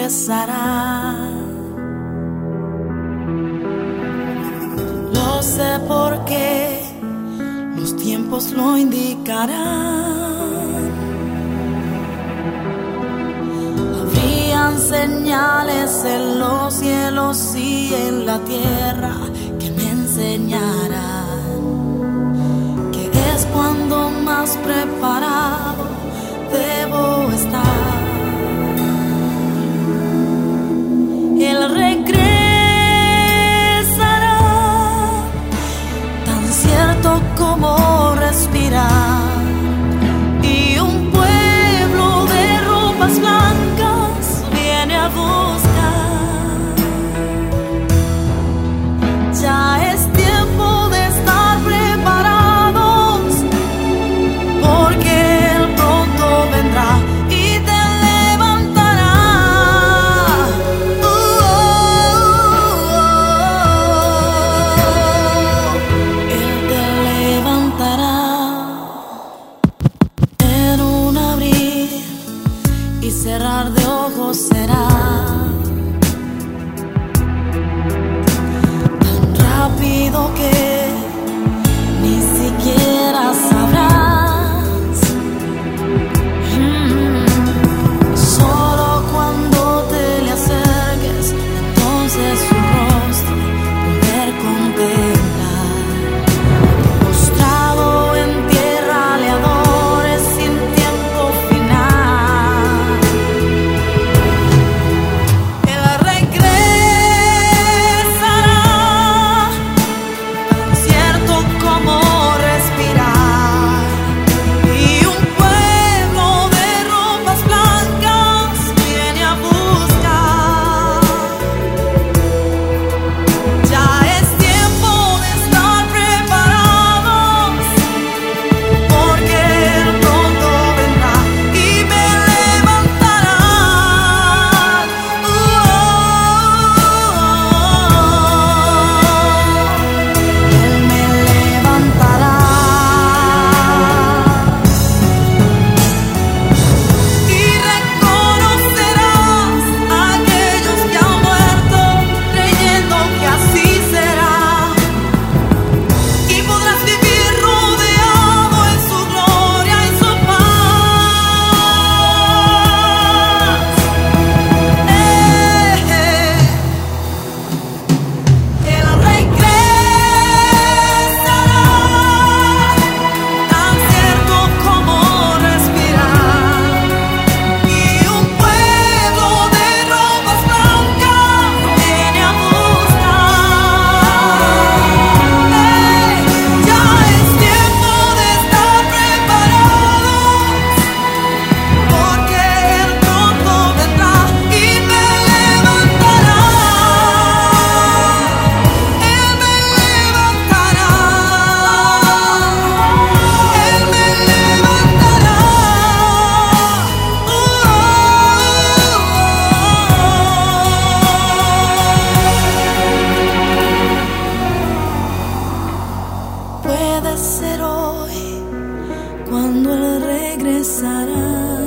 regresará. Lo sé porque los tiempos lo indicarán. Habrían señales en los cielos y en la tierra que me enseñarán que es cuando más preparado debo estar. Él regresará, tan cierto como respirar, y un pueblo de ropas blancas viene a buscar. Ya es tiempo de estar preparados, porque Él pronto vendrá y te levantará. Él te levantará. En un abrir y cerrar de ojos será tan rápido que ni siquiera sabrás. Solo cuando te le acerques, entonces su rostro poder contemplar. Postrado en tierra le adores sin tiempo final. Él regresará, tan cierto como respirar, y un pueblo de ropas blancas viene a buscar. Ya es tiempo de estar preparados, porque Él pronto vendrá y me levantará. Él me levantará. Y reconocerás a aquellos que han muerto, creyendo que así será. Y podrás vivir rodeado en su gloria y su paz. Él regresará, tan cierto como respirar, y un pueblo de ropas blancas viene a buscar. Ya es tiempo de estar preparados, porque Él pronto vendrá y me levantará. Él me levantará. Él me levantará. Puede ser hoy cuando Él regresará.